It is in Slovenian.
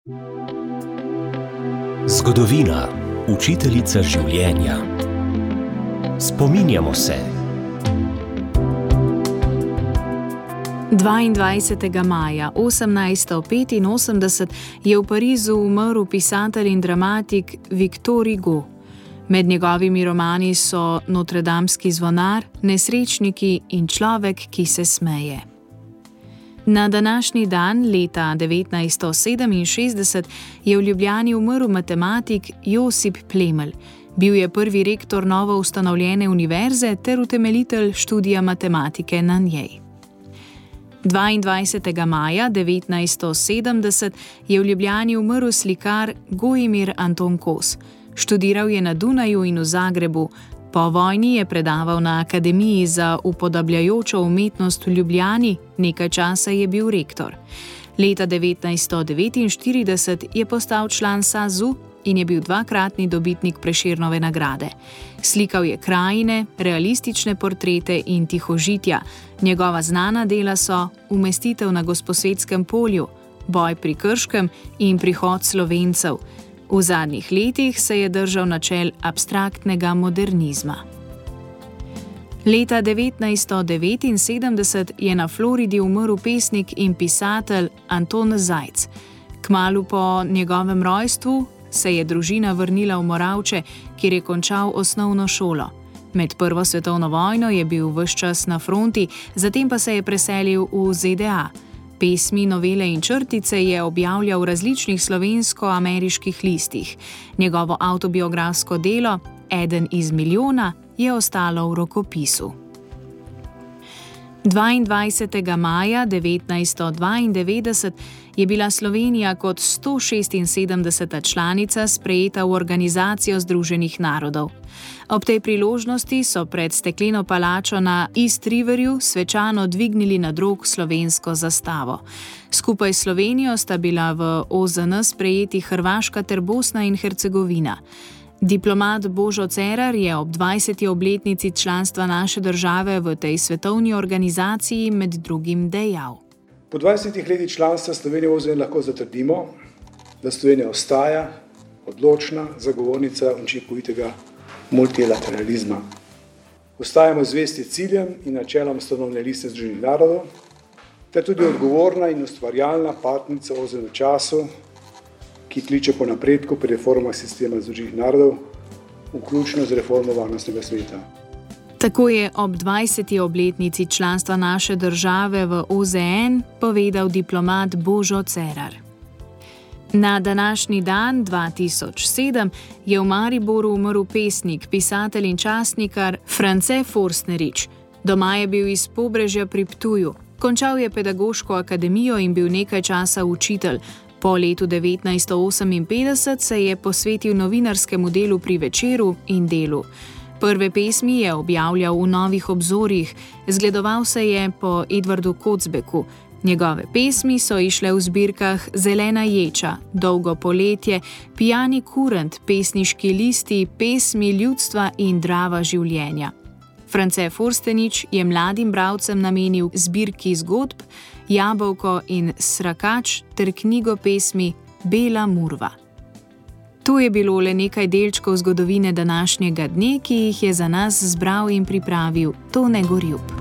Zgodovina, učiteljica življenja. Spominjamo se. 22. maja 1885 je v Parizu umrl pisatelj in dramatik Victor Hugo. Med njegovimi romani so Notredamski zvonar, Nesrečniki in Človek, ki se smeje. Na današnji dan, leta 1967, je v Ljubljani umrl matematik Josip Plemelj. Bil je prvi rektor novo ustanovljene univerze ter utemeljitelj študija matematike na njej. 22. maja 1970 je v Ljubljani umrl slikar Gojimir Anton Kos. Študiral je na Dunaju in v Zagrebu. Po vojni je predaval na Akademiji za upodabljajočo umetnost v Ljubljani, nekaj časa je bil rektor. Leta 1949 je postal član SAZU in je bil dvakratni dobitnik Prešernove nagrade. Slikal je krajine, realistične portrete in tihožitja. Njegova znana dela so Umestitev na Gosposvetskem polju, Boj pri Krškem in Prihod Slovencev. V zadnjih letih se je držal načel abstraktnega modernizma. Leta 1979 je na Floridi umrl pesnik in pisatelj Anton Zajc. Kmalu po njegovem rojstvu se je družina vrnila v Moravče, kjer je končal osnovno šolo. Med Prvo svetovno vojno je bil ves čas na fronti, zatem pa se je preselil v ZDA. Pesmi, novele in črtice je objavljal v različnih slovensko-ameriških listih. Njegovo avtobiografsko delo, Eden iz milijona, je ostalo v rokopisu. 22. maja 1992 je bila Slovenija kot 176. članica sprejeta v Organizacijo združenih narodov. Ob tej priložnosti so pred stekleno palačo na East Riverju svečano dvignili nad rog slovensko zastavo. Skupaj s Slovenijo sta bila v OZN sprejeti Hrvaška ter Bosna in Hercegovina. Diplomat Božo Cerar je ob 20. obletnici članstva naše države v tej svetovni organizaciji med drugim dejal. Po 20 letih članstva Slovenije v OZN lahko zatrdimo, da Slovenija ostaja odločna zagovornica učinkovitega multilateralizma. Ostajamo zvesti ciljem in načelom Ustanovne liste Združenih narodov, ter tudi odgovorna in ustvarjalna partnica OZN v času, ki kliče po napredku pri reformah sistema Združenih narodov, vključno z reformo Varnostnega sveta. Tako je ob 20. obletnici članstva naše države v OZN povedal diplomat Božo Cerar. Na današnji dan, 2007, je v Mariboru umrl pesnik, pisatelj in časnikar France Forstnerič. Doma je bil iz Pobrežja pri Ptuju. Končal je pedagoško akademijo in bil nekaj časa učitelj. Po letu 1958 se je posvetil novinarskemu delu pri Večeru in Delu. Prve pesmi je objavljal v Novih obzorjih, zgledoval se je po Edvardu Kocbeku. Njegove pesmi so išle v zbirkah Zelena ječa, Dolgo poletje, Pijani kurent, Pesniški listi, Pesmi ljudstva in Drava življenja. France Forstnerič je mladim bralcem namenil zbirki zgodb, Jabolko in Srakač ter knjigo pesmi Bela murva. To je bilo le nekaj delčkov zgodovine današnjega dne, ki jih je za nas zbral in pripravil Tone Gorjup.